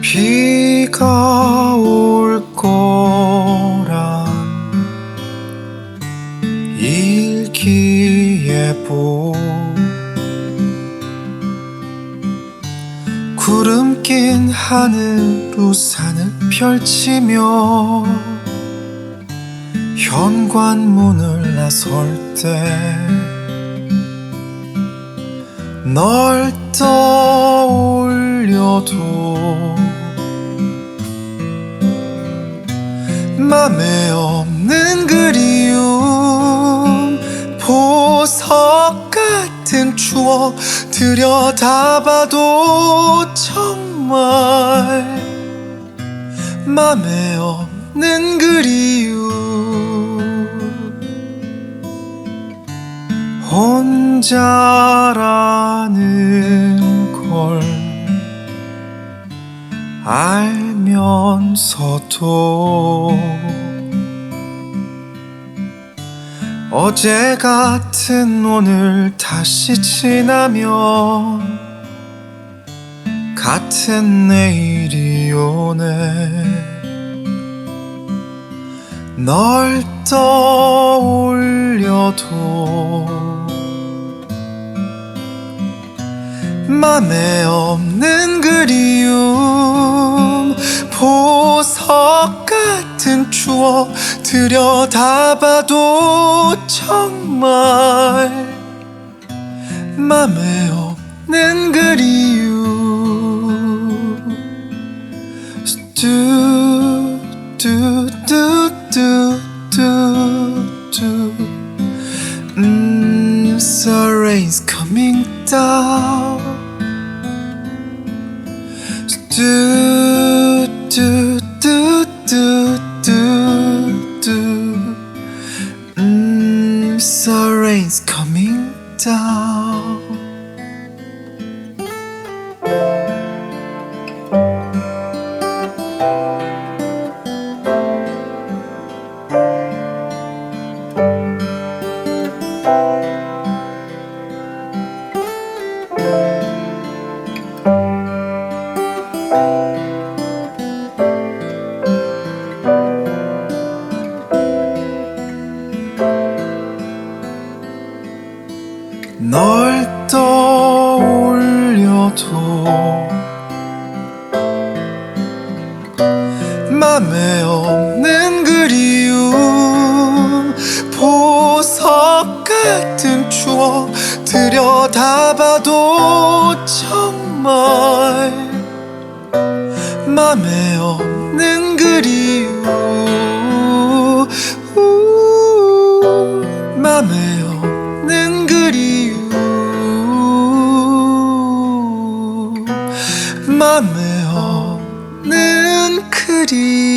비가 올 거란 일기예보, 구름 낀 하늘 우산을 펼치며 현관문을 나설 때 널 떠올려도 맘에 없는 그리움, 보석 같은 추억 들여다봐도 정말 맘에 없는 그리움. 혼자라는 걸 알면서도 어제 같은 오늘 다시 지나면 같은 내일이 오네. 널 떠올려도 맘에 없는 그리움, 보석 같은 추억 들여다봐도 정말 맘에 없는 그리움. So rain's coming down. So rain's coming down. 널 떠올려도 맘에 없는 그리움, 보석 같은 추억 들여다봐도 정말 맘에 없는 그리움. 맘에 없는 그리움. 맘에 없는 그리움.